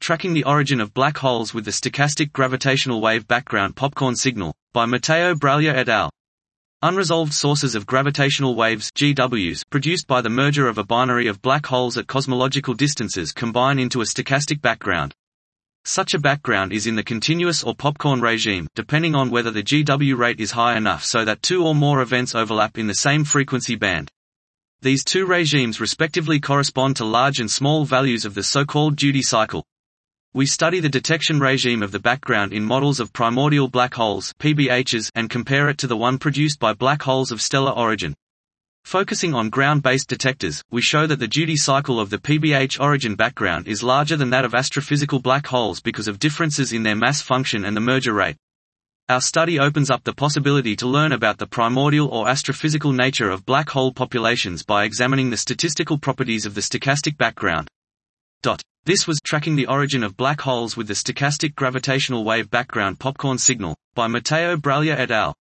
Tracking the Origin of Black Holes with the Stochastic Gravitational Wave Background Popcorn Signal, by Matteo Braglia et al. Unresolved sources of gravitational waves (GWs) produced by the merger of a binary of black holes at cosmological distances combine into a stochastic background. Such a background is in the continuous or popcorn regime, depending on whether the GW rate is high enough so that two or more events overlap in the same frequency band. These two regimes respectively correspond to large and small values of the so-called duty cycle. We study the detection regime of the background in models of primordial black holes (PBHs) and compare it to the one produced by black holes of stellar origin. Focusing on ground-based detectors, we show that the duty cycle of the PBH origin background is larger than that of astrophysical black holes because of differences in their mass function and the merger rate. Our study opens up the possibility to learn about the primordial or astrophysical nature of black hole populations by examining the statistical properties of the stochastic background. This was Tracking the Origin of Black Holes with the Stochastic Gravitational Wave Background Popcorn Signal, by Matteo Braglia et al.